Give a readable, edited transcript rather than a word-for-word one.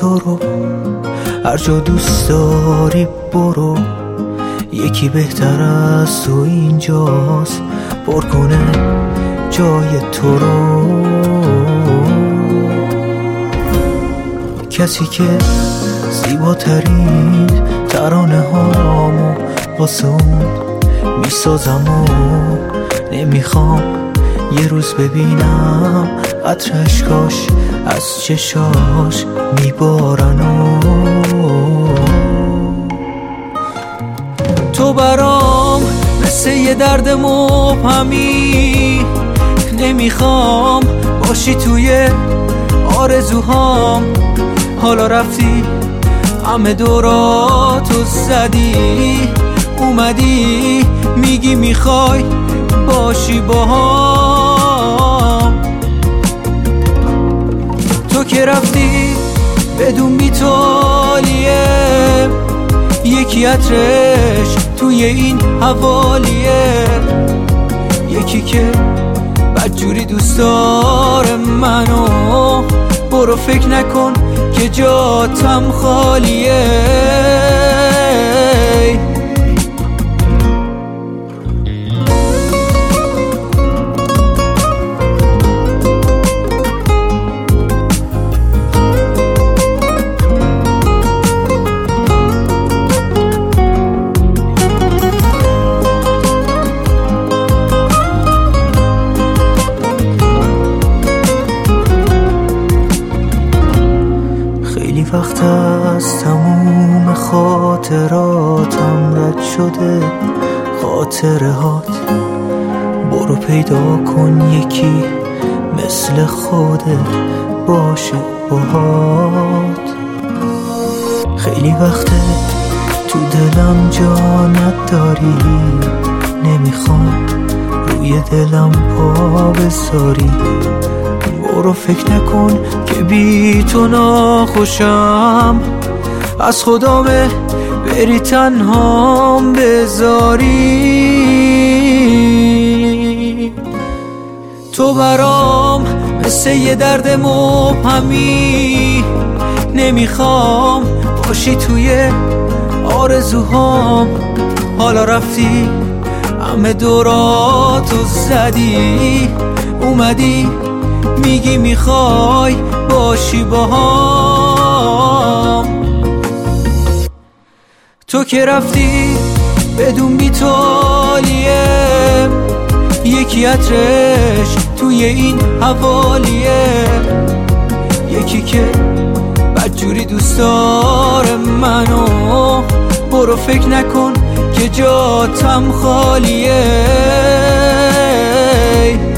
تو رو، هر جا دوست داری برو، یکی بهتر از تو اینجاست پر کنه جای تو رو. کسی که زیباترین ترانه هامو واسه اون میسازم و نمیخوام یه روز ببینم قطره اشکاش از چشاش میبارن و تو برام مثل یه درد مبهمی، نمیخوام باشی توی آرزوهام. حالا رفتی همه دوراتو زدی، اومدی میگی میخوای باشی باهام. تو که رفتی بدون بی‌تالیه، یکی عطرش توی این حوالیه، یکی که بدجوری دوست داره منو. برو فکر نکن که جاتم خالیه. خیلی وقت از تموم خاطراتم رد شده خاطره هات. برو پیدا کن یکی مثل خودت باشه باهات. خیلی وقته تو دلم جا نداری، نمیخوام روی دلم پا بذاری. برو فکر نکن که بی تو ناخوشم، از خدا بری تنهام بذاری. تو برام مثل یه درد مبهمی، نمیخوام باشی توی آرزوهام. حالا رفتی همه دوراتو زدی، اومدی میگی میخوای باشی باهام. تو که رفتی بدون بی‌تالیه، یکی عطرش توی این حوالیه، یکی که بدجوری دوست داره منو. برو فکر نکن که جاتم خالیه.